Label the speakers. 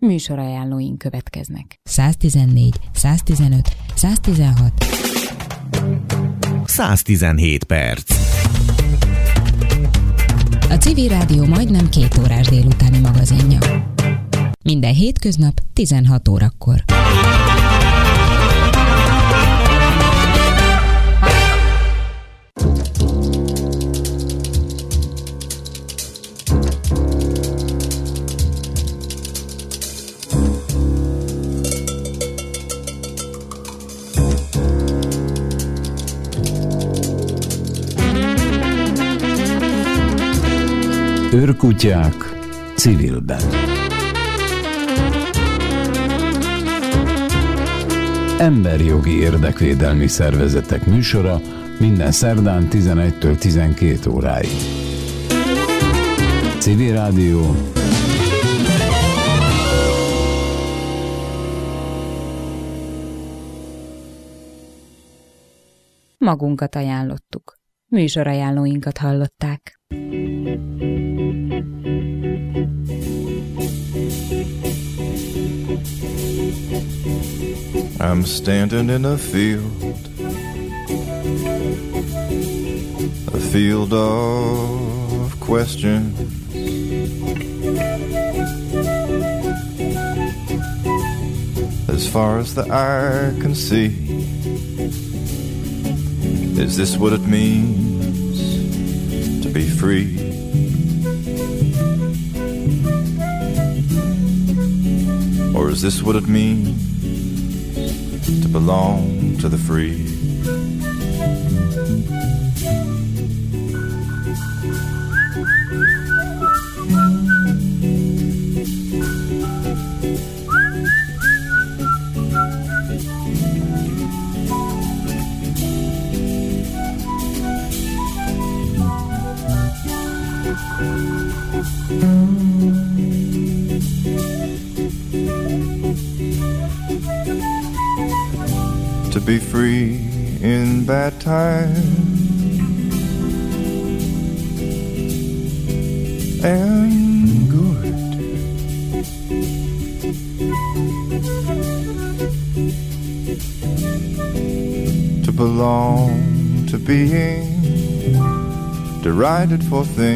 Speaker 1: Műsorajánlóink következnek.
Speaker 2: 114, 115, 116,
Speaker 3: 117 perc.
Speaker 2: A Civil Rádió majdnem 2 órás délutáni magazinja. Minden hétköznap 16 órakor.
Speaker 4: Őrkutyák civilben. Emberjogi érdekvédelmi szervezetek műsora minden szerdán 11-től 12 óráig. Civil Rádió.
Speaker 1: Magunkat ajánlottuk. Műsorajánlóinkat hallották.
Speaker 5: I'm standing in a field of questions. As far as the eye can see, is this what it means to be free? Or is this what it means to belong to the free? To be free in bad times and good, to belong to being derided for things